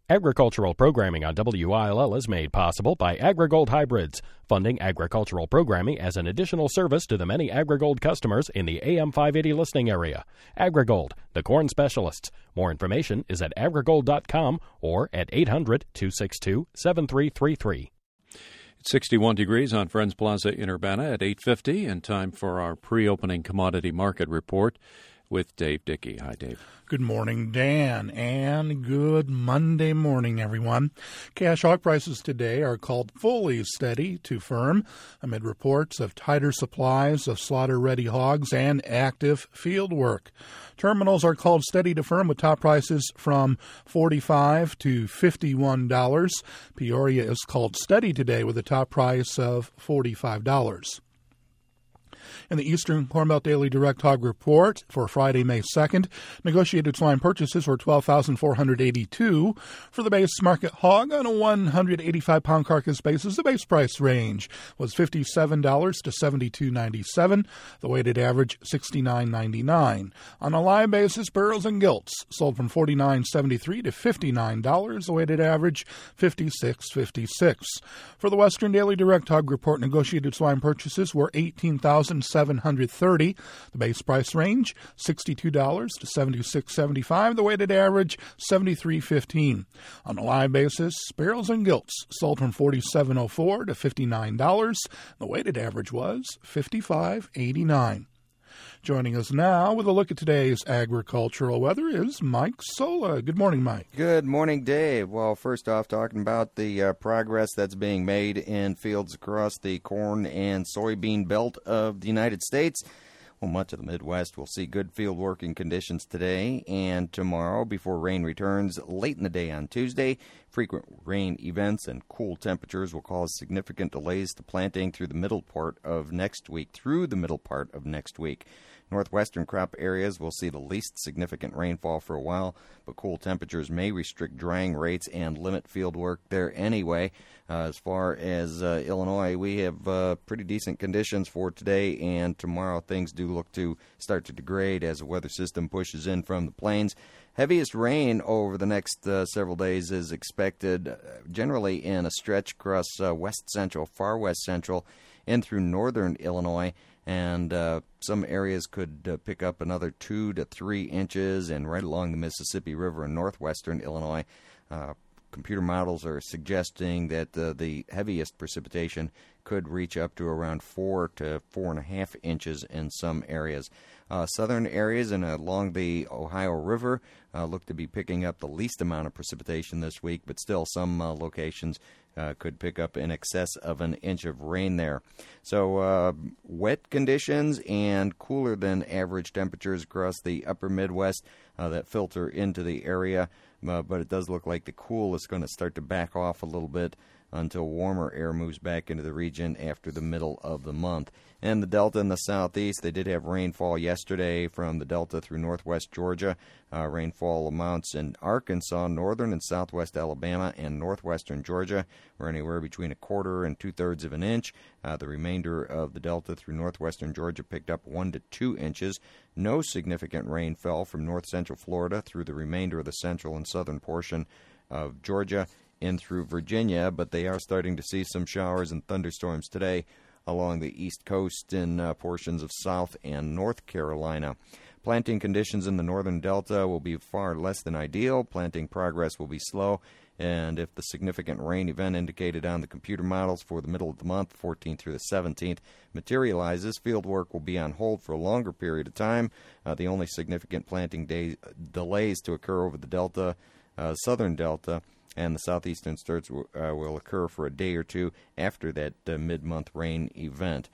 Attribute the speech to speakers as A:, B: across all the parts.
A: Agricultural programming on WILL is made possible by AgriGold Hybrids, funding agricultural programming as an additional service to the many AgriGold customers in the AM 580 listening area. AgriGold, the corn specialists. More information is at agrigold.com or at 800-262-7333.
B: It's 61 degrees on Friends Plaza in Urbana at 8:50, and time for our pre-opening commodity market report with Dave Dickey. Hi, Dave.
C: Good morning, Dan, and good Monday morning, everyone. Cash hog prices today are called fully steady to firm amid reports of tighter supplies of slaughter-ready hogs and active field work. Terminals are called steady to firm with top prices from $45 to $51. Peoria is called steady today with a top price of $45. In the Eastern Corn Belt Daily Direct Hog Report for Friday, May 2nd, negotiated swine purchases were $12,482 for the base market hog on a 185-pound carcass basis. The base price range was $57 to $72.97. The weighted average $69.99. On a live basis, barrels and gilts sold from $49.73 to $59. The weighted average $56.56. For the Western Daily Direct Hog Report, negotiated swine purchases were $18,730. The base price range $62 to $76.75. The weighted average $73.15. On a live basis, barrels and gilts sold from $47.04 to $59. The weighted average was $55.89. Joining us now with a look at today's agricultural weather is Mike Sola. Good morning, Mike.
D: Good morning, Dave. Well, first off, talking about the progress that's being made in fields across the corn and soybean belt of the United States. Well, much of the Midwest will see good field working conditions today and tomorrow before rain returns late in the day on Tuesday. Frequent rain events and cool temperatures will cause significant delays to planting through the middle part of next week. Northwestern crop areas will see the least significant rainfall for a while, but cool temperatures may restrict drying rates and limit field work there anyway. As far as Illinois, we have pretty decent conditions for today and tomorrow. Things do look to start to degrade as the weather system pushes in from the plains. Heaviest rain over the next several days is expected generally in a stretch across west central, far west central, in through northern Illinois. And some areas could pick up another 2 to 3 inches, and right along the Mississippi River in northwestern Illinois. Computer models are suggesting that the heaviest precipitation could reach up to around 4 to 4.5 inches in some areas. Southern areas and along the Ohio River look to be picking up the least amount of precipitation this week, but still some locations could pick up in excess of an inch of rain there. So wet conditions and cooler than average temperatures across the upper Midwest that filter into the area, but it does look like the cool is going to start to back off a little bit until warmer air moves back into the region after the middle of the month. And the Delta and the Southeast, they did have rainfall yesterday from the Delta through northwest Georgia. Rainfall amounts in Arkansas, northern and southwest Alabama, and northwestern Georgia were anywhere between 1/4 and 2/3 of an inch. The remainder of the Delta through northwestern Georgia picked up 1 to 2 inches. No significant rain fell from north central Florida through the remainder of the central and southern portion of Georgia in through Virginia, but they are starting to see some showers and thunderstorms today along the east coast in portions of South and North Carolina. Planting conditions in the northern Delta will be far less than ideal. Planting progress will be slow, and if the significant rain event indicated on the computer models for the middle of the month, 14th through the 17th, materializes, field work will be on hold for a longer period of time. The only significant planting delays to occur over the Delta, southern Delta, and the southeastern states will occur for a day or two after that mid-month rain event.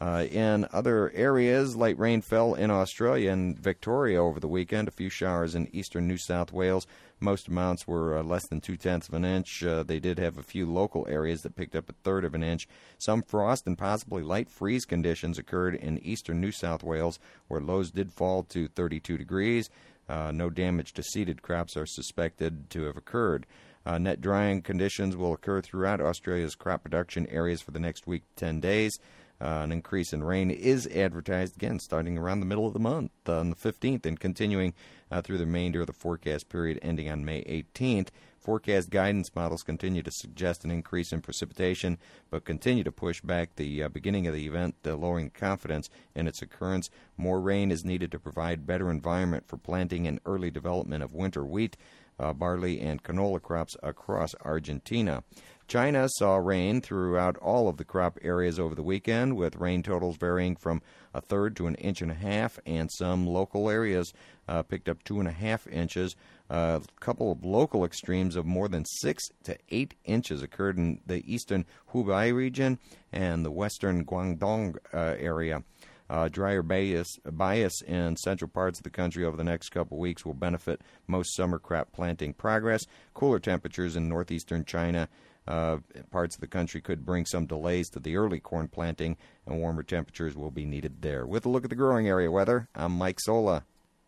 D: In other areas, light rain fell in Australia and Victoria over the weekend. A few showers in eastern New South Wales. Most amounts were less than 2/10 of an inch. They did have a few local areas that picked up 1/3 of an inch. Some frost and possibly light freeze conditions occurred in eastern New South Wales, where lows did fall to 32 degrees. No damage to seeded crops are suspected to have occurred. Net drying conditions will occur throughout Australia's crop production areas for the next week, 10 days. An increase in rain is advertised again starting around the middle of the month on the 15th and continuing through the remainder of the forecast period ending on May 18th. Forecast guidance models continue to suggest an increase in precipitation, but continue to push back the beginning of the event, lowering confidence in its occurrence. More rain is needed to provide better environment for planting and early development of winter wheat, barley, and canola crops across Argentina. China saw rain throughout all of the crop areas over the weekend, with rain totals varying from a third to an inch and a half, and some local areas picked up 2.5 inches. A couple of local extremes of more than 6 to 8 inches occurred in the eastern Hubei region and the western Guangdong area. Drier bias in central parts of the country over the next couple weeks will benefit most summer crop planting progress. Cooler temperatures in northeastern China parts of the country could bring some delays to the early corn planting, and warmer temperatures will be needed there. With a look at the growing area weather, I'm Mike Sola.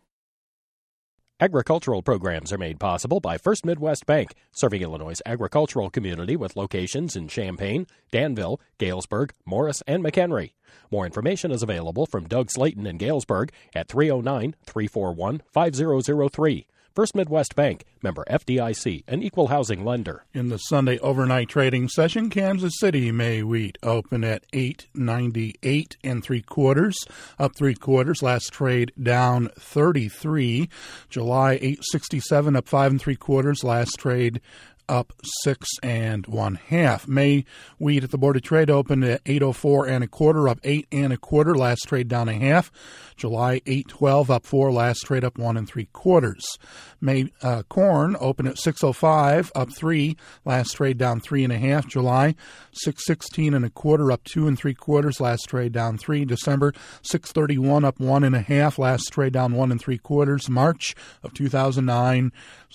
A: Agricultural programs are made possible by First Midwest Bank, serving Illinois' agricultural community with locations in Champaign, Danville, Galesburg, Morris, and McHenry. More information is available from Doug Slayton in Galesburg at 309-341-5003. First Midwest Bank, member FDIC, an equal housing lender.
C: In the Sunday overnight trading session, Kansas City May wheat opened at $8.98 3/4, up 3/4. Last trade down 33. July $8.67, up 5 3/4. Last trade up 6 1/2. May wheat at the Board of Trade opened at $8.04 1/4, up 8 1/4. Last trade down 1/2. July $8.12, up 4. Last trade up 1 3/4. May corn opened at $6.05, up 3. Last trade down 3 1/2. July $6.16 1/4, up 2 3/4. Last trade down 3. December $6.31, up 1 1/2. Last trade down 1 3/4. March of 2009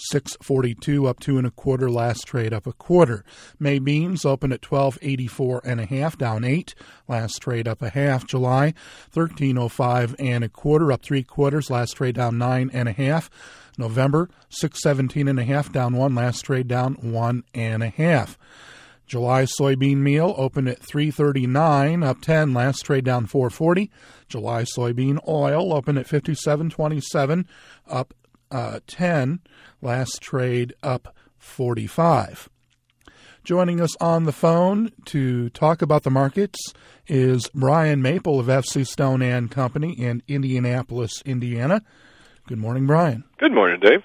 C: $6.42, up 2 1/4. Last trade up 1/4. May beans opened at $12.84 1/2, down 8. Last trade up 1/2. July $13.05 1/4, up 3/4. Last trade down 9 1/2. November $6.17 1/2, down 1. Last trade down 1 1/2. July soybean meal opened at $3.39, up 10. Last trade down 4.40. July soybean oil opened at $57.27, up 10. Last trade up 45. Joining us on the phone to talk about the markets is Brian Maple of FC Stone and Company in Indianapolis, Indiana. Good morning, Brian.
E: Good morning, Dave.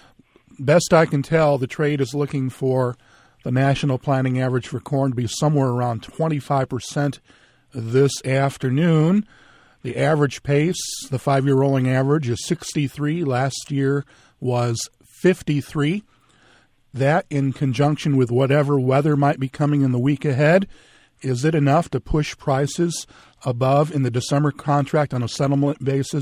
C: Best I can tell, the trade is looking for the national planting average for corn to be somewhere around 25% this afternoon. The average pace, the 5-year rolling average, is 63. Last year was 53. That, in conjunction with whatever weather might be coming in the week ahead, is it enough to push prices above in the December contract on a settlement basis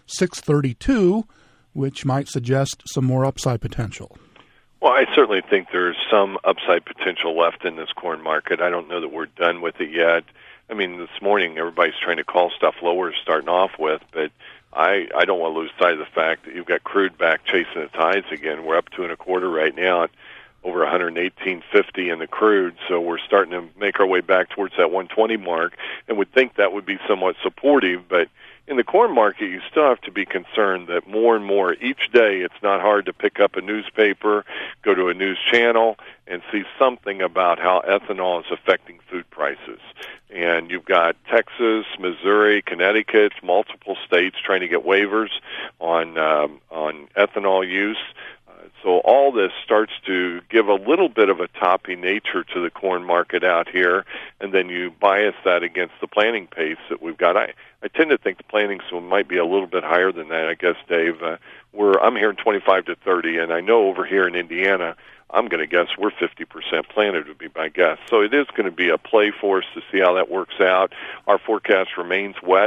C: $6.32, which might suggest some more upside potential?
E: Well, I certainly think there's some upside potential left in this corn market. I don't know that we're done with it yet. I mean, this morning everybody's trying to call stuff lower starting off with, but I don't want to lose sight of the fact that you've got crude back chasing its highs again. We're up 2 1/4 right now at over 118.50 in the crude, so we're starting to make our way back towards that 120 mark, and would think that would be somewhat supportive. But in the corn market, you still have to be concerned that more and more each day it's not hard to pick up a newspaper, go to a news channel, and see something about how ethanol is affecting food prices. And you've got Texas, Missouri, Connecticut, multiple states trying to get waivers on ethanol use. So all this starts to give a little bit of a toppy nature to the corn market out here, and then you bias that against the planting pace that we've got. I tend to think the planting might be a little bit higher than that, I guess, Dave. I'm hearing 25 to 30, and I know over here in Indiana, I'm going to guess we're 50% planted would be my guess. So it is going to be a play for us to see how that works out. Our forecast remains wet,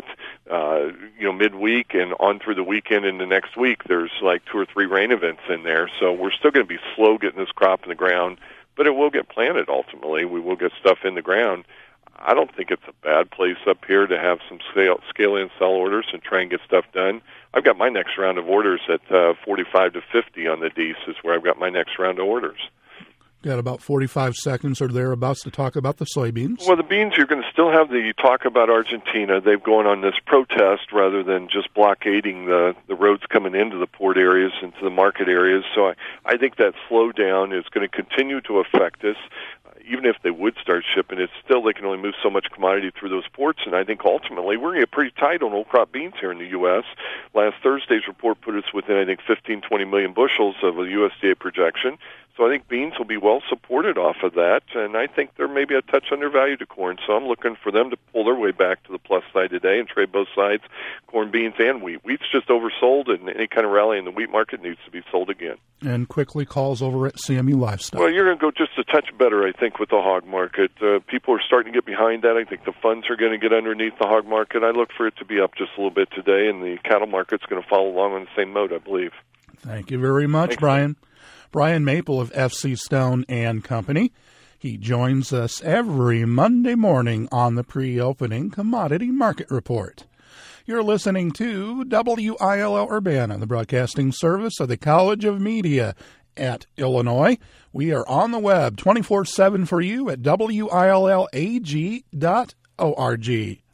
E: midweek and on through the weekend into next week. There's like 2 or 3 rain events in there. So we're still going to be slow getting this crop in the ground, but it will get planted ultimately. We will get stuff in the ground. I don't think it's a bad place up here to have some scale in sell orders and try and get stuff done. I've got my next round of orders at 45 to 50 on the Dees is where I've got my next round of orders.
C: Got about 45 seconds or thereabouts to talk about the soybeans.
E: Well, the beans, you're going to still have the talk about Argentina. They've gone on this protest rather than just blockading the roads coming into the port areas, into the market areas. So I think that slowdown is going to continue to affect us. Even if they would start shipping, it's still they can only move so much commodity through those ports, and I think ultimately we're going to get pretty tight on old crop beans here in the U.S. Last Thursday's report put us within, I think, 15, 20 million bushels of a USDA projection. So I think beans will be well supported off of that, and I think they're maybe a touch undervalued to corn. So I'm looking for them to pull their way back to the plus side today and trade both sides, corn, beans, and wheat. Wheat's just oversold, and any kind of rally in the wheat market needs to be sold again.
C: And quickly calls over at CME Livestock.
E: Well, you're going to go just a touch better, I think, with the hog market. People are starting to get behind that. I think the funds are going to get underneath the hog market. I look for it to be up just a little bit today, and the cattle market's going to follow along on the same mode, I believe.
C: Thank you very much,
E: Thanks,
C: Brian. Brian Maple of FC Stone and Company. He joins us every Monday morning on the pre-opening commodity market report. You're listening to WILL Urbana, the broadcasting service of the College of Media at Illinois. We are on the web 24/7 for you at WILLAG.org.